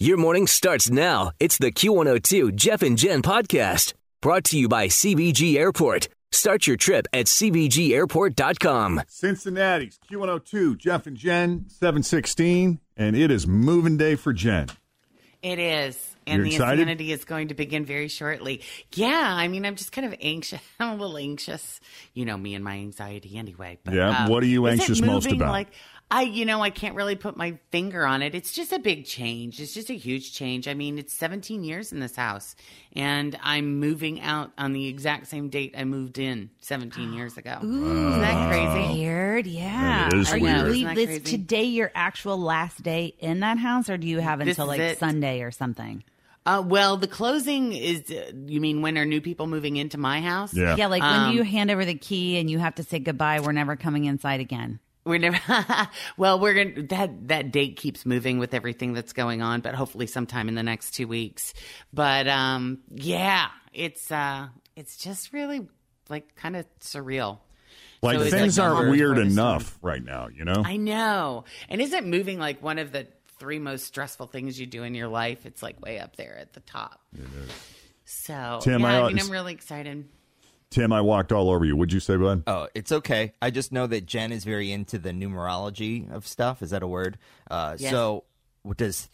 Your morning starts now. It's the Q102 Jeff and Jen podcast brought to you by CBG Airport. Start your trip at CBGAirport.com. Cincinnati's Q102, Jeff and Jen, 7:16, and it is moving day for Jen. It is. And You're the excited? insanity is going to begin very shortly. Yeah, I mean, I'm just kind of anxious. I'm a little anxious. You know me and my anxiety anyway. But, Yeah, what are you is it anxious most moving? about? Like, I can't really put my finger on it. It's just a big change. It's just a huge change. I mean, it's 17 years in this house, and I'm moving out on the exact same date I moved in 17 years ago. Isn't that crazy? Weird, yeah. That is Are weird. you Isn't leave that this crazy? today your actual last day in that house, or do you have This until is like it. Sunday or something? Well, the closing is, you mean when are new people moving into my house? Yeah. Yeah, like when do you hand over the key and you have to say goodbye, we're never coming inside again. We're never. Well, we're gonna that date keeps moving with everything that's going on, but hopefully sometime in the next 2 weeks. But yeah, it's just really like kind of surreal. Like, So it's things like aren't hard weird to enough right now, you know? I know, and isn't moving like one of the 3 most stressful things you do in your life? It's like way up there at the top. It is. So Tim, yeah, I'm really excited. Tim, I walked all over you. Would you say, bud? Oh, it's okay. I just know that Jen is very into the numerology of stuff. Is that a word? Yes. So does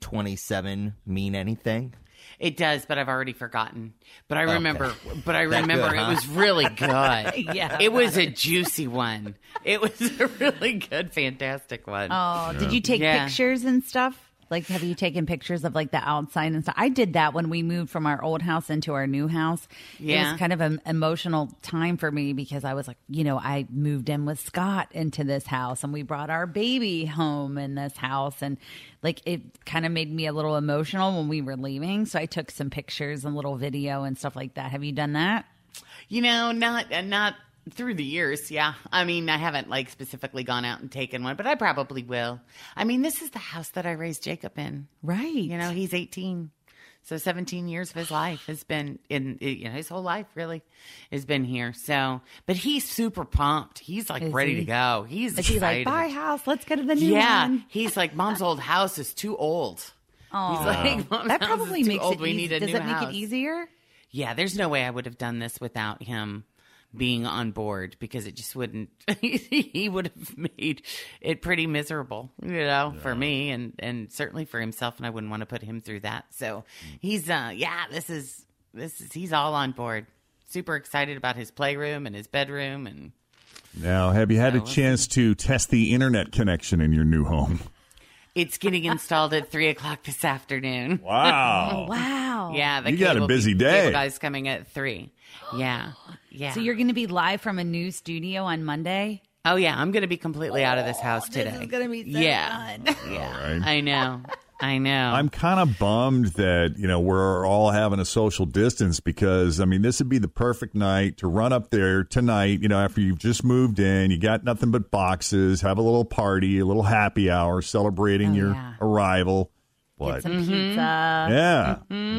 327 mean anything? It does, but I've already forgotten. But I Okay. remember. But I That remember good, huh? it was really good. Yeah. It was a juicy one. It was a really good, fantastic one. Oh, did you take Yeah. pictures and stuff? Like, have you taken pictures of like the outside and stuff? I did that when we moved from our old house into our new house. It Yeah. was kind of an emotional time for me because I was like, I moved in with Scott into this house and we brought our baby home in this house. And like, it kind of made me a little emotional when we were leaving. So I took some pictures and little video and stuff like that. Have you done that? Not through the years. Yeah, I mean, I haven't like specifically gone out and taken one, but I probably will. I mean, this is the house that I raised Jacob in. Right. He's 18. So 17 years of his life has been his whole life really has been here. So, but he's super pumped. He's like Is ready he? to go. He's Is he excited. like, bye house, let's go to the new Yeah, one? he's like, Mom's old house is too old. Oh, He's like, Mom's that house probably is too makes old. it We easy. need a Does new it make house. it easier? Yeah, there's no way I would have done this without him being on board because it just wouldn't. He would have made it pretty miserable, for me and certainly for himself, and I wouldn't want to put him through that. So he's this is he's all on board. Super excited about his playroom and his bedroom and. Now, have you had a chance to test the internet connection in your new home? It's getting installed at 3:00 this afternoon. Wow. Wow. Yeah, the You got a cable- busy the day. cable guy's coming at 3. Yeah. So you're going to be live from a new studio on Monday? Oh yeah, I'm going to be completely out of this house today. This is going to be so Yeah. fun. Yeah, All right. I know. I'm kind of bummed that, we're all having a social distance because, I mean, this would be the perfect night to run up there tonight, after you've just moved in, you got nothing but boxes, have a little party, a little happy hour celebrating your yeah. arrival. Get But, some pizza. yeah,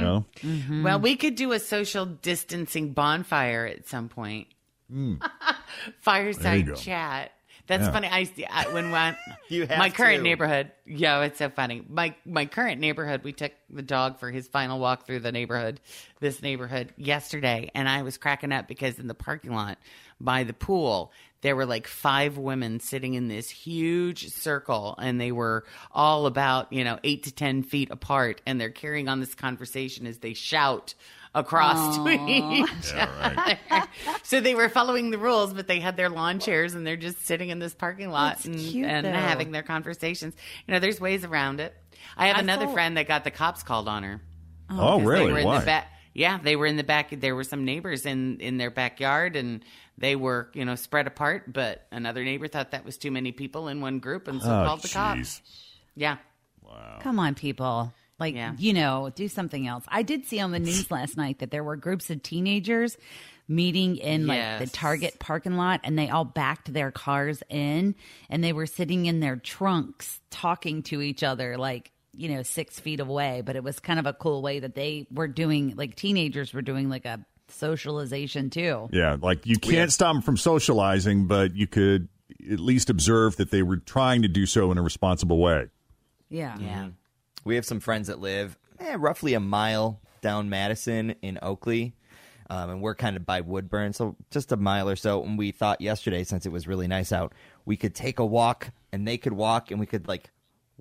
Well, we could do a social distancing bonfire at some point. There you Fireside go. chat. That's Yeah. funny. When You have my current to. neighborhood. Yeah, it's so funny. My current neighborhood. We took the dog for his final walk through this neighborhood yesterday, and I was cracking up because in the parking lot by the pool, there were like 5 women sitting in this huge circle, and they were all about 8 to 10 feet apart, and they're carrying on this conversation as they shout across to each other. So they were following the rules, but they had their lawn chairs and they're just sitting in this parking lot That's cute, and though. having their conversations. There's ways around it. I have another saw- friend that got the cops called on her. Oh, 'Cause really? They were in Why? the back. Yeah, they were in the back. There were some neighbors in their backyard, and they were, spread apart. But another neighbor thought that was too many people in one group, and so called the cops. Yeah. Come on, people. Like, Yeah. do something else. I did see on the news last night that there were groups of teenagers meeting in like the Yes. Target parking lot, and they all backed their cars in, and they were sitting in their trunks talking to each other like, 6 feet away. But it was kind of a cool way that they were doing, like teenagers were doing like a socialization too. Yeah, like you can't stop them from socializing, but you could at least observe that they were trying to do so in a responsible way. Yeah. Yeah. We have some friends that live roughly a mile down Madison in Oakley. And we're kind of by Woodburn, so just a mile or so. And we thought yesterday, since it was really nice out, we could take a walk, and they could walk, and we could, like,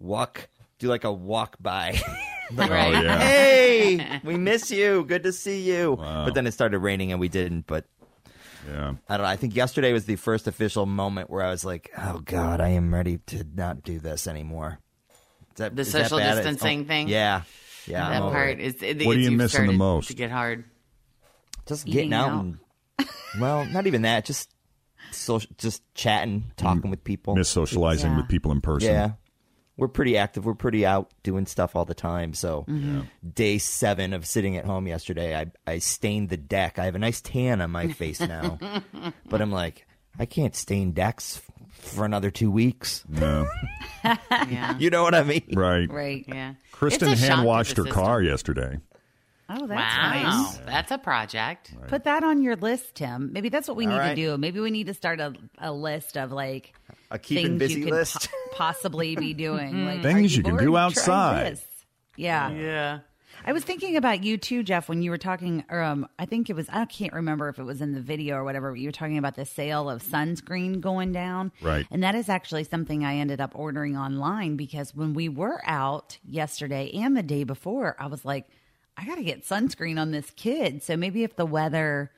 do like a walk by. Like, Right. Oh, yeah. hey, we miss you. Good to see you. Wow. But then it started raining, and we didn't. But Yeah. I don't know. I think yesterday was the first official moment where I was like, oh, God, I am ready to not do this anymore. The is that social bad? distancing thing? Yeah. Yeah. That I'm over part it. is. What are you you've missing the started most? To get hard. Just Eating getting out. out. And, well, not even that. Just chatting, talking with people. Miss socializing Yeah. with people in person. Yeah. We're pretty active. We're pretty out doing stuff all the time. So day 7 of sitting at home yesterday, I stained the deck. I have a nice tan on my face now. But I'm like, I can't stain decks for another 2 weeks. No. Yeah. You know what I mean? Right. Right. Yeah. Kristen It's a shock hand to washed the her system. car yesterday. Oh, that's Wow. nice. That's a project. Put that on your list, Tim. Maybe that's what we need right. to do. Maybe we need to start a list of like A keeping things busy you could list. possibly be doing. Like, Things are you can bored? do Try outside. this. Yeah. Yeah. I was thinking about you too, Jeff, when you were talking, I think it was, I can't remember if it was in the video or whatever, but you were talking about the sale of sunscreen going down. Right. And that is actually something I ended up ordering online because when we were out yesterday and the day before, I was like, I got to get sunscreen on this kid. So maybe if the weather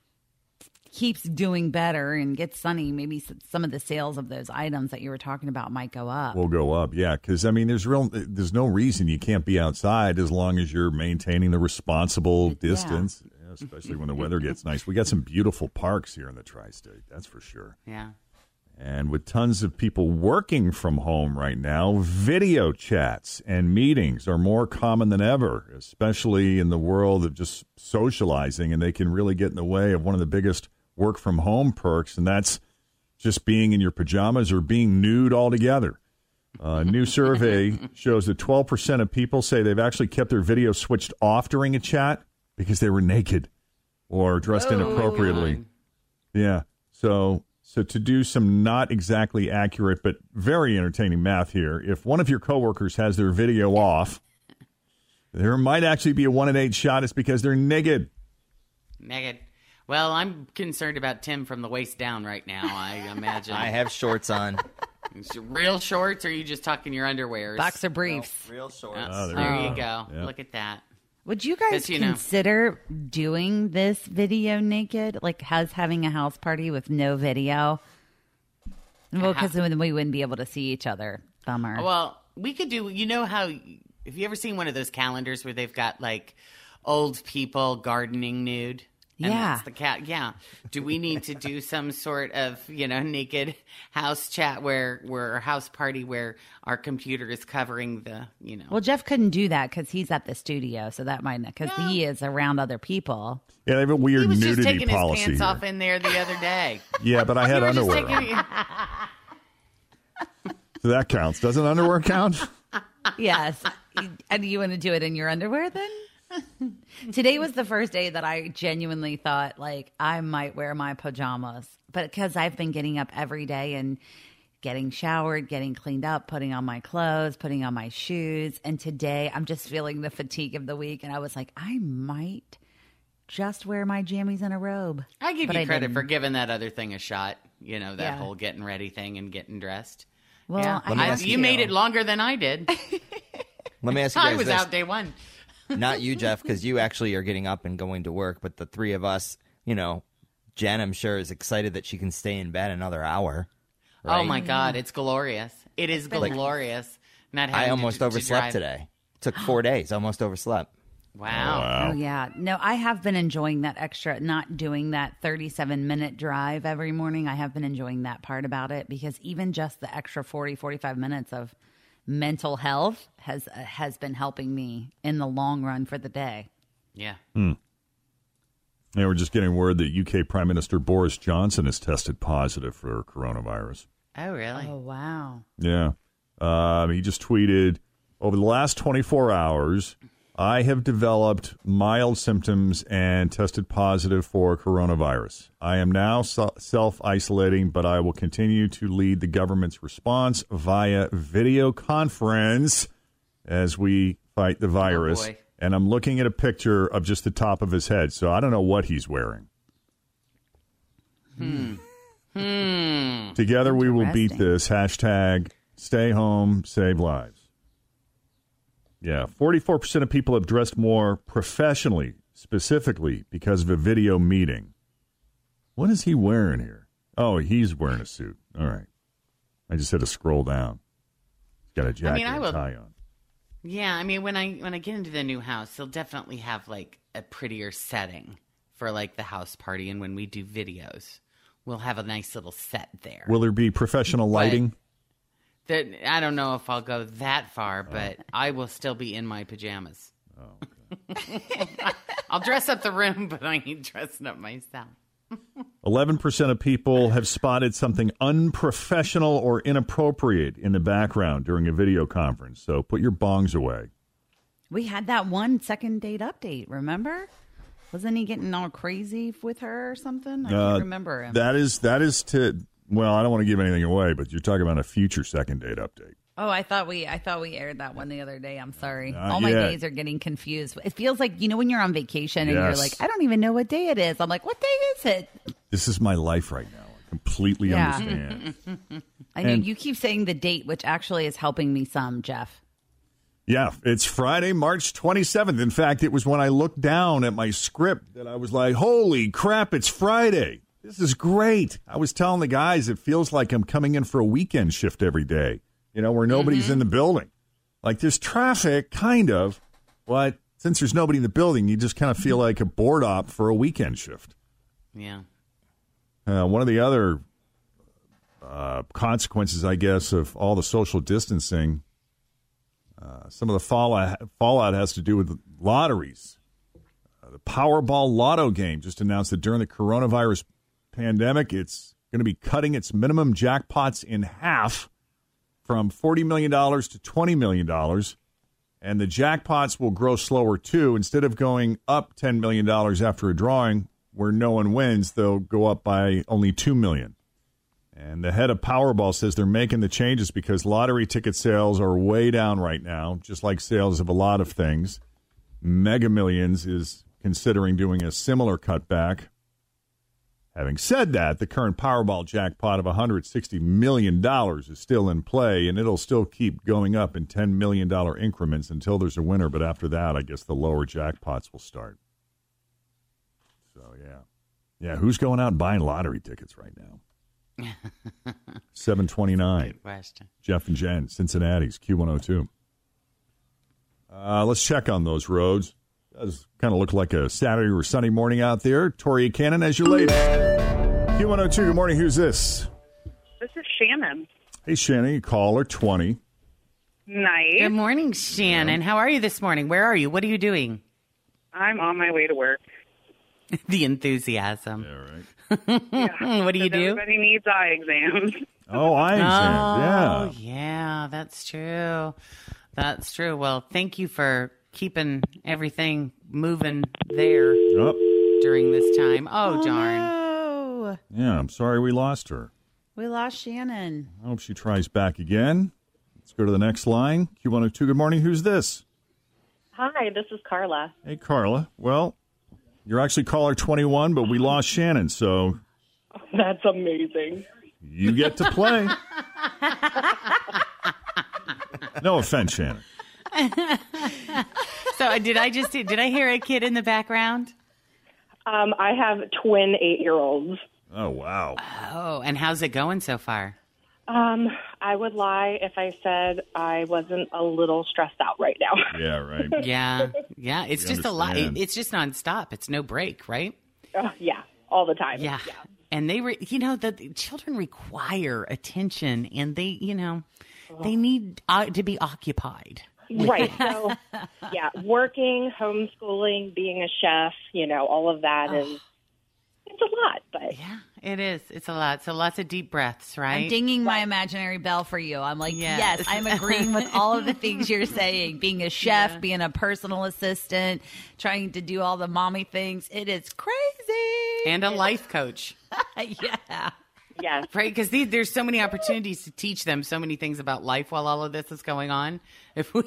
keeps doing better and gets sunny, maybe some of the sales of those items that you were talking about might go up. Will go up, yeah. Because I mean, there's no reason you can't be outside as long as you're maintaining the responsible distance, especially when the weather gets nice. We got some beautiful parks here in the tri-state, that's for sure. Yeah. And with tons of people working from home right now, video chats and meetings are more common than ever, especially in the world of just socializing, and they can really get in the way of one of the biggest work from home perks, and that's just being in your pajamas or being nude altogether. A new survey shows that 12% of people say they've actually kept their video switched off during a chat because they were naked or dressed inappropriately. Yeah. So to do some not exactly accurate but very entertaining math here, if one of your coworkers has their video off, there might actually be a 1 in 8 shot it's because they're naked. Naked. Well, I'm concerned about Tim from the waist down right now, I imagine. I have shorts on. Real shorts, or are you just talking your underwears? Boxer briefs. Real shorts. Oh, there there you you go. go. Yeah. Look at that. Would you guys 'Cause, you know- consider doing this video naked? Like having a house party with no video? Well, because then we wouldn't be able to see each other. Bummer. Well, we could do, you know how, have you ever seen one of those calendars where they've got like old people gardening nude? And Yeah. that's the cat. Yeah. Do we need to do some sort of, naked house chat where house party where our computer is covering the, Well, Jeff couldn't do that because he's at the studio, so that might not, because he is around other people. Yeah, they have a weird he was just nudity taking his policy pants here. off in there the other day. Yeah, but I had You were just underwear on. taking- So that counts. Doesn't underwear count? Yes. And you want to do it in your underwear then? Today was the first day that I genuinely thought, like, I might wear my pajamas. But because I've been getting up every day and getting showered, getting cleaned up, putting on my clothes, putting on my shoes. And today I'm just feeling the fatigue of the week. And I was like, I might just wear my jammies and a robe. I give But you I credit didn't. for giving that other thing a shot. That Yeah. whole getting ready thing and getting dressed. Well, Yeah. Let me ask you you. made it longer than I did. Let me ask you guys I was this. out day one. Not you, Jeff, because you actually are getting up and going to work. But the three of us, Jen, I'm sure, is excited that she can stay in bed another hour. Right? Oh my God, it's glorious! It is glorious. Not having I almost to overslept drive. today. Took 4 days. Almost overslept. Wow. Oh, yeah. No, I have been enjoying that extra, not doing that 37-minute drive every morning. I have been enjoying that part about it because even just the extra 45 minutes of mental health has been helping me in the long run for the day. Yeah. Yeah, we're just getting word that UK Prime Minister Boris Johnson has tested positive for coronavirus. Oh really? Oh, wow. Yeah. He just tweeted, over the last 24 hours, I have developed mild symptoms and tested positive for coronavirus. I am now self-isolating, but I will continue to lead the government's response via video conference as we fight the virus. boy. And I'm looking at a picture of just the top of his head, so I don't know what he's wearing. Together we will beat Interesting. this. Hashtag stay home, save lives. Yeah, 44% of people have dressed more professionally, specifically because of a video meeting. What is he wearing here? Oh, he's wearing a suit. All right. I just had to scroll down. He's got a jacket and a tie on. Yeah, I mean, when I get into the new house, they'll definitely have like a prettier setting for like the house party, and when we do videos, we'll have a nice little set there. Will there be professional lighting? That I don't know if I'll go that far, but I will still be in my pajamas. Oh, okay. I'll dress up the room, but I ain't dressing up myself. 11% of people have spotted something unprofessional or inappropriate in the background during a video conference. So put your bongs away. We had that one second date update, remember? Wasn't he getting all crazy with her or something? I can't remember him. That is to, well, I don't want to give anything away, but you're talking about a future second date update. Oh, I thought we aired that one the other day. I'm sorry. Not All my yet. days are getting confused. It feels like, when you're on vacation and you're Yes. like, I don't even know what day it is. I'm like, what day is it? This is my life right now. I completely Yeah. understand. I know And- you keep saying the date, which actually is helping me some, Jeff. Yeah, it's Friday, March 27th. In fact, it was when I looked down at my script that I was like, holy crap, it's Friday. This is great. I was telling the guys it feels like I'm coming in for a weekend shift every day, where nobody's in the building. Like there's traffic, kind of, but since there's nobody in the building, you just kind of feel like a board op for a weekend shift. Yeah. One of the other consequences, I guess, of all the social distancing, some of the fallout has to do with lotteries. The Powerball Lotto game just announced that during the coronavirus pandemic, it's going to be cutting its minimum jackpots in half from $40 million to $20 million. And the jackpots will grow slower, too. Instead of going up $10 million after a drawing where no one wins, they'll go up by only $2 million. And the head of Powerball says they're making the changes because lottery ticket sales are way down right now, just like sales of a lot of things. Mega Millions is considering doing a similar cutback. Having said that, the current Powerball jackpot of $160 million is still in play, and it'll still keep going up in $10 million increments until there's a winner. But after that, I guess the lower jackpots will start. So, yeah. Yeah, who's going out and buying lottery tickets right now? 729. Good question. Jeff and Jen, Cincinnati's Q102. Let's check on those roads. Does kind of look like a Saturday or Sunday morning out there. Tori Cannon as your latest. Q102, good morning. Who's this? This is Shannon. Hey, Shannon, caller 20. Nice. Good morning, Shannon. How are you this morning? Where are you? What are you doing? I'm on my way to work. The enthusiasm. All right. Yeah, What do you 'cause do? Everybody needs eye exams. Oh, eye exam. Oh, yeah, that's true. That's true. Well, thank you for keeping everything moving there Yeah. Oh, during this time. Oh, darn. Oh, yeah, I'm sorry we lost her. we lost Shannon. I hope she tries back again. Let's go to the next line. Q102, good morning. Who's this? Hi, this is Carla. Hey, Carla. Well, you're actually caller 21, but we lost Shannon, so That's amazing. you get to play. No offense, Shannon. So did I hear a kid in the background? I have twin 8-year-olds. Oh, wow. Oh, and how's it going so far? I would lie if I said I wasn't a little stressed out right now. Yeah, right. Yeah. Yeah. It's We just a lot. understand. It's just nonstop. It's no break, right? Yeah, all the time. Yeah. And the children require attention, and they need to be occupied. Right. So, yeah, working, homeschooling, being a chef, all of that is, it's a lot, but Yeah, it is. It's a lot. So lots of deep breaths, right? I'm dinging my imaginary bell for you. I'm like, Yes. yes, I'm agreeing with all of the things you're saying. Being a chef, being a personal assistant, trying to do all the mommy things. It is crazy. And a life coach, Yeah. yes. right? Because there's so many opportunities to teach them so many things about life while all of this is going on. If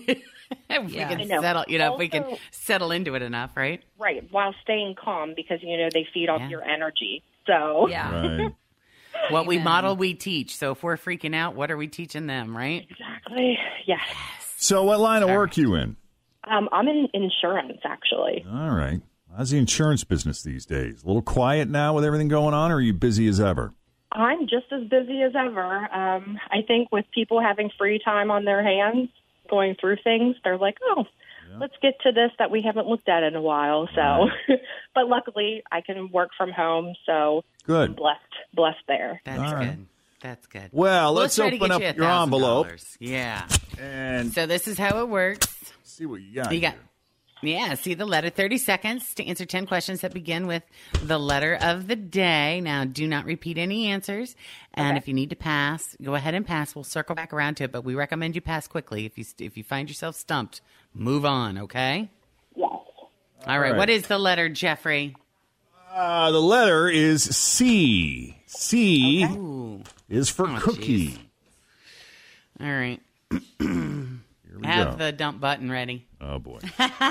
If we Yeah. can I know. settle, if we can Also- settle into it enough, right? Right, while staying calm because, they feed off Yeah. your energy. So, Yeah. Right. What we Amen. model, we teach. So if we're freaking out, what are we teaching them, right? exactly. Yes. So, what line of work you in? I'm in insurance, actually. All right. How's the insurance business these days? A little quiet now with everything going on, or are you busy as ever? I'm just as busy as ever. I think with people having free time on their hands, going through things, they're like, oh, let's get to this that we haven't looked at in a while. So, but luckily I can work from home. So I'm Good. blessed there. That's All right. good. That's good. Well, let's try to open get up you your envelope $1,000. Yeah. and So this is how it works. see what you got. You got, here. see the letter. 30 seconds to answer 10 questions that begin with the letter of the day. Now, do not repeat any answers. And if you need to pass, go ahead and pass. We'll circle back around to it, but we recommend you pass quickly. If you find yourself stumped, move on, okay? Yes. All right. right. What is the letter, Jeffrey? The letter is C. C Ooh. is for Oh, cookie. jeez. All right. Here we Have go. the dump button ready. Oh, boy.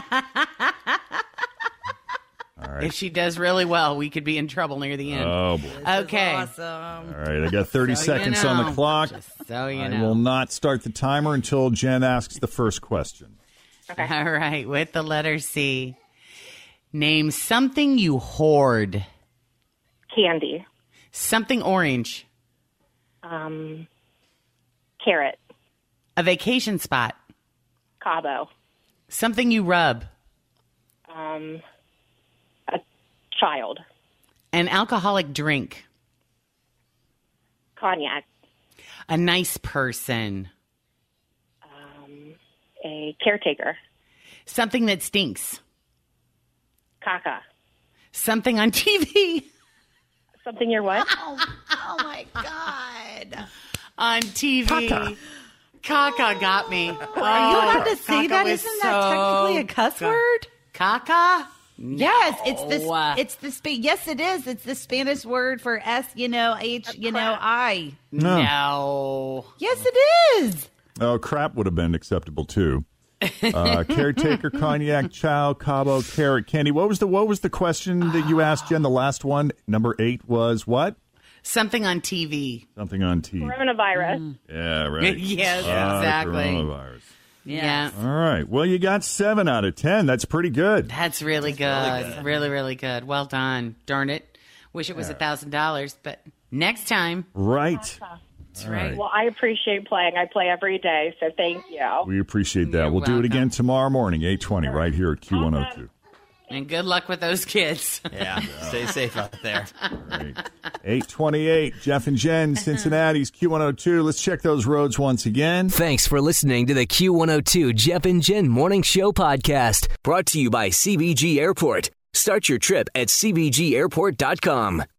All If right. she does really well, we could be in trouble near the end. Oh, boy. Okay. Awesome. All right. I got 30 So you seconds on the know. clock. So you I know. will not start the timer until Jen asks the first question. All right. With the letter C, name something you hoard. Candy. Something orange. Carrot. A vacation spot. Cabo. Something you rub. A child. An alcoholic drink. Cognac. A nice person. A caretaker. Something that stinks. Caca. Something on TV. Something you're what? Oh my God. On TV. Caca got me. Are you allowed to say that? Isn't that technically a cuss word? Caca? Yes, it's No. yes, it is. It's the Spanish word for I. No. Yes, it is. Oh, crap would have been acceptable, too. Caretaker, cognac, chow, Cabo, carrot, candy. What was the question that you asked, Jen? The last one, number 8, was what? Something on TV. Something on TV. Coronavirus. Yeah, right. Yes, exactly. Coronavirus. Yeah. All right. Well, you got 7 out of 10. That's pretty good. That's really good. Really, really good. Well done. Darn it. Wish it was $1,000, but next time. Right. That's right. Well, I appreciate playing. I play every day, so thank you. We appreciate that. You're We'll do it welcome. again tomorrow morning, 8:20, right here at Q102. And good luck with those kids. Yeah, stay safe out there. Right. 8:28, Jeff and Jen, Cincinnati's Q102. Let's check those roads once again. Thanks for listening to the Q102 Jeff and Jen Morning Show podcast, brought to you by CBG Airport. Start your trip at CBGAirport.com.